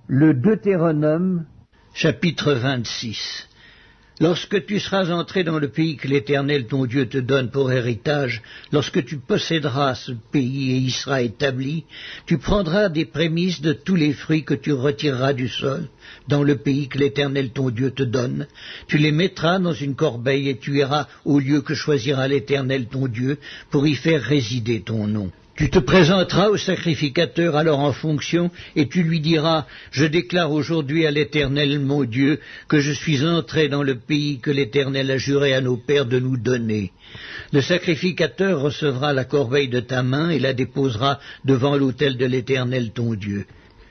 Le Deutéronome, chapitre 26. Lorsque tu seras entré dans le pays que l'Éternel ton Dieu te donne pour héritage, lorsque tu posséderas ce pays et y seras établi, tu prendras des prémices de tous les fruits que tu retireras du sol, dans le pays que l'Éternel ton Dieu te donne. Tu les mettras dans une corbeille et tu iras au lieu que choisira l'Éternel ton Dieu pour y faire résider ton nom. Tu te présenteras au sacrificateur alors en fonction, et tu lui diras, « Je déclare aujourd'hui à l'Éternel mon Dieu que je suis entré dans le pays que l'Éternel a juré à nos pères de nous donner. » Le sacrificateur recevra la corbeille de ta main et la déposera devant l'autel de l'Éternel ton Dieu.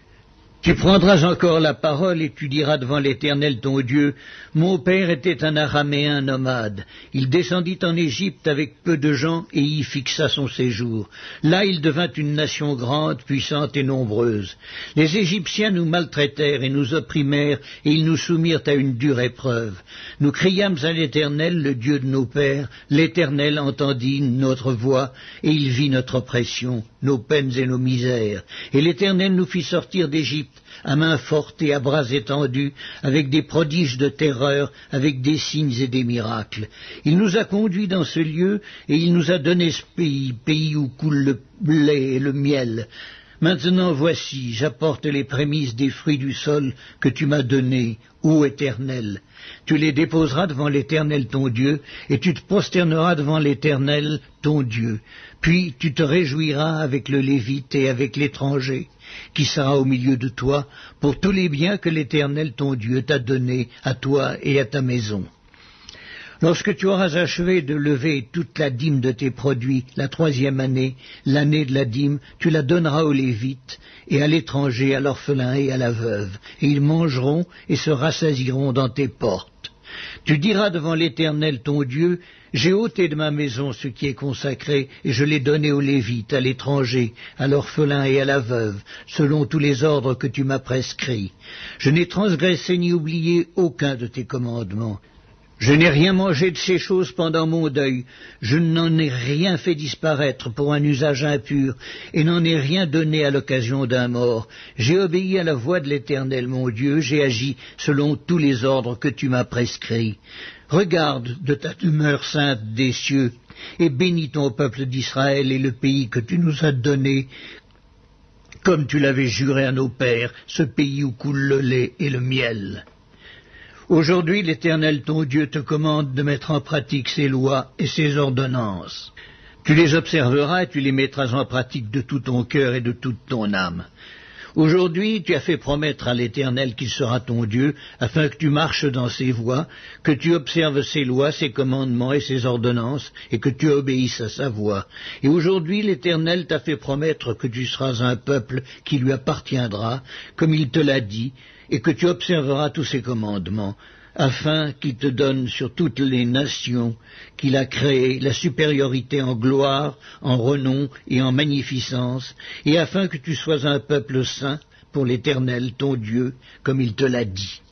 Tu prendras encore la parole et tu diras devant l'Éternel ton Dieu, « Mon père était un Araméen nomade. Il descendit en Égypte avec peu de gens et y fixa son séjour. Là il devint une nation grande, puissante et nombreuse. Les Égyptiens nous maltraitèrent et nous opprimèrent et ils nous soumirent à une dure épreuve. Nous criâmes à l'Éternel, le Dieu de nos pères. L'Éternel entendit notre voix et il vit notre oppression, nos peines et nos misères. Et l'Éternel nous fit sortir d'Égypte à main forte et à bras étendus, avec des prodiges de terreur, avec des signes et des miracles. Il nous a conduits dans ce lieu, et il nous a donné ce pays où coule le lait et le miel. Maintenant voici, j'apporte les prémices des fruits du sol que tu m'as donnés, ô Éternel. Tu les déposeras devant l'Éternel ton Dieu, et tu te prosterneras devant l'Éternel ton Dieu. Puis tu te réjouiras avec le Lévite et avec l'étranger, qui sera au milieu de toi, pour tous les biens que l'Éternel ton Dieu t'a donnés à toi et à ta maison. Lorsque tu auras achevé de lever toute la dîme de tes produits, la 3e année, l'année de la dîme, tu la donneras aux Lévites, et à l'étranger, à l'orphelin et à la veuve, et ils mangeront et se rassasieront dans tes portes. Tu diras devant l'Éternel ton Dieu, j'ai ôté de ma maison ce qui est consacré, et je l'ai donné aux Lévites, à l'étranger, à l'orphelin et à la veuve, selon tous les ordres que tu m'as prescrits. Je n'ai transgressé ni oublié aucun de tes commandements. Je n'ai rien mangé de ces choses pendant mon deuil, je n'en ai rien fait disparaître pour un usage impur, et n'en ai rien donné à l'occasion d'un mort. J'ai obéi à la voix de l'Éternel mon Dieu, j'ai agi selon tous les ordres que tu m'as prescrits. Regarde de ta demeure sainte des cieux, et bénis ton peuple d'Israël et le pays que tu nous as donné, comme tu l'avais juré à nos pères, ce pays où coule le lait et le miel. Aujourd'hui, l'Éternel ton Dieu te commande de mettre en pratique ses lois et ses ordonnances. Tu les observeras et tu les mettras en pratique de tout ton cœur et de toute ton âme. Aujourd'hui, tu as fait promettre à l'Éternel qu'il sera ton Dieu, afin que tu marches dans ses voies, que tu observes ses lois, ses commandements et ses ordonnances, et que tu obéisses à sa voix. Et aujourd'hui, l'Éternel t'a fait promettre que tu seras un peuple qui lui appartiendra, comme il te l'a dit, et que tu observeras tous ses commandements, afin qu'il te donne sur toutes les nations qu'il a créées la supériorité en gloire, en renom et en magnificence, et afin que tu sois un peuple saint pour l'Éternel ton Dieu, comme il te l'a dit.